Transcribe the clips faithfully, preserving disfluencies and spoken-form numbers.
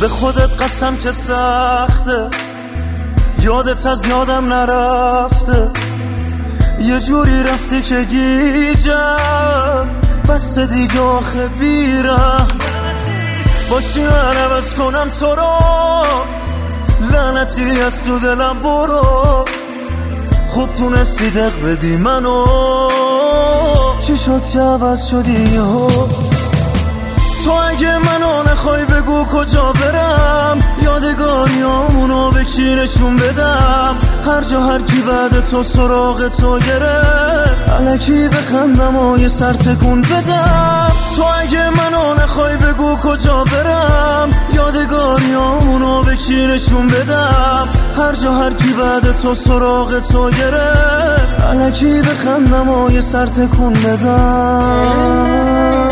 به خودت قسم که سخته، یادت از یادم نرفته، یه جوری رفتی که گیجم بسته دیگه آخه بیرم. باشی من عوض کنم تو رو، لعنتی از تو دلم برو. خوب تونستی دق بدی منو، چی شد که عوض شدی ها؟ تو اگه منو نخوای بگو کجا برم، یادگاریامونو به کی نشون بدم؟ هر جا هر کی بعد تو سراغ تو گرفت، الکی بخندم و یه سر تکون بدم. تو اگه منو نخوای بگو کجا برم، یادگاریامونو به کی نشون بدم؟ هر جا هر کی بعد تو سراغ تو گرفت، الکی بخندم و یه سر تکون بدم.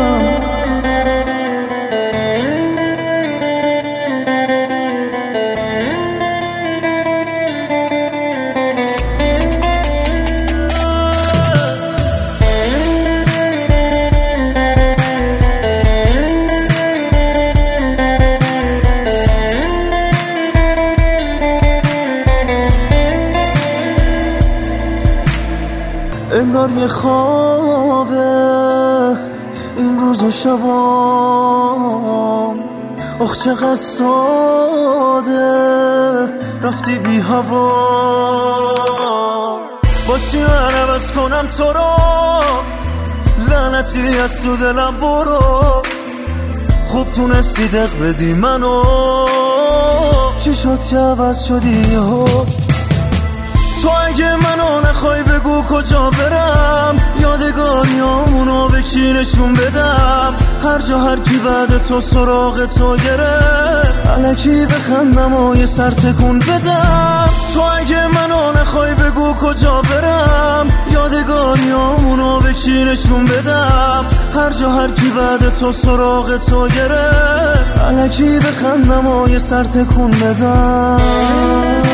انگار یه خوابه این روز و شبام، اخ چقدر ساده رفتی بی هوا. باشی من عوض کنم تو رو، لعنتی از تو دلم برو. خوب تونستی دق بدی منو، چی شد که عوض شدی ها؟ تو اگه منو نخوای بگو کجا برم، یادگاریامونو به کی نشون بدم؟ هر جا هر کی بعد تو سراغ تو گرفت، الکی بخندم و یه سر تکون بدم. تو اگه منو نخوای بگو کجا برم، یادگاریامونو به کی نشون بدم؟ هر جا هر کی بعد تو سراغ تو گرفت، الکی بخندم و یه سر تکون بدم.